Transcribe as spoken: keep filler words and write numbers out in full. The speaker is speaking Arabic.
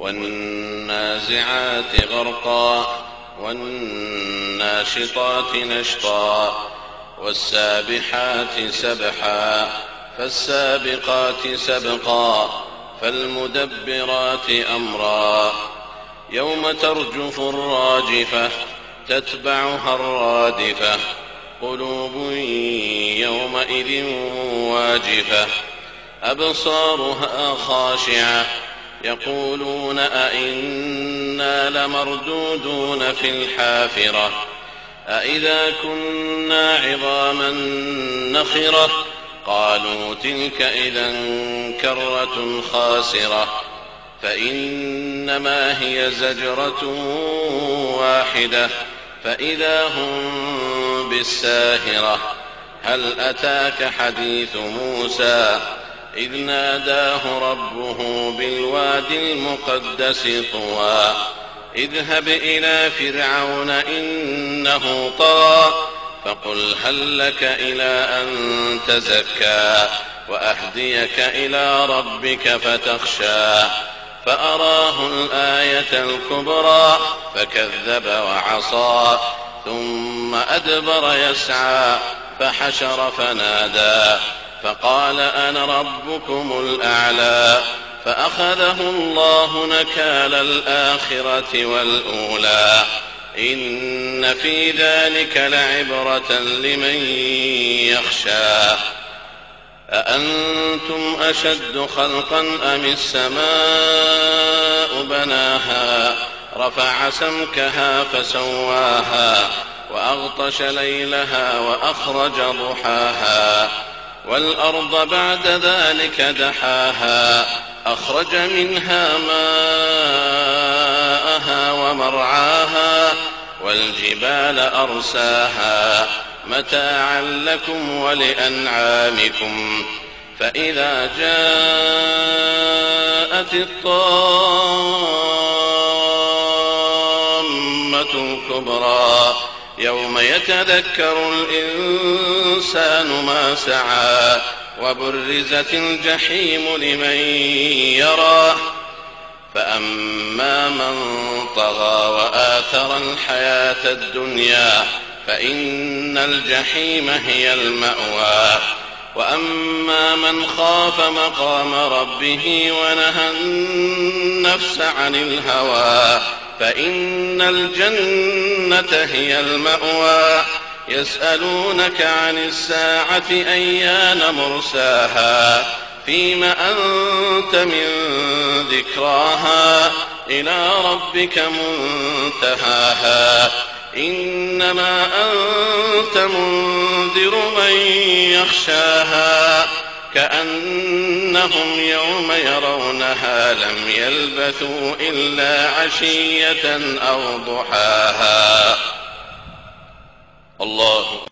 والنازعات غرقا والناشطات نشطا والسابحات سبحا فالسابقات سبقا فالمدبرات أمرا يوم ترجف الراجفة تتبعها الرادفة قلوب يومئذ واجفة أبصارها خاشعة يقولون أئنا لمردودون في الحافرة أئذا كنا عظاما نخرة قالوا تلك إذا كرة خاسرة فإنما هي زجرة واحدة فإذا هم بالساهرة هل أتاك حديث موسى إذ ناداه ربه بالواد المقدس طوى اذهب إلى فرعون إنه طغى فقل هل لك إلى أن تزكى وأهديك إلى ربك فتخشى فأراه الآية الكبرى فكذب وعصى ثم أدبر يسعى فحشر فنادى فقال أنا ربكم الأعلى فأخذه الله نكال الآخرة والأولى إن في ذلك لعبرة لمن يخشى أأنتم أشد خلقا أم السماء بناها رفع سمكها فسواها وأغطش ليلها وأخرج ضحاها والأرض بعد ذلك دحاها أخرج منها ماءها ومرعاها والجبال أرساها متاعا لكم ولأنعامكم فإذا جاءت الطامة الكبرى يوم يتذكر الإنسان ما سعى وبرزت الجحيم لمن يراه فأما من طغى وآثر الحياة الدنيا فإن الجحيم هي المأوى وأما من خاف مقام ربه ونهى النفس عن الهوى فإن الجنة هي المأوى يسألونك عن الساعة أيان مرساها فيم أنت من ذكراها إلى ربك منتهاها إنما أنت منذر من يخشاها كأنهم يوم يرونها لم يلبثوا إلا عشية أو ضحاها. الله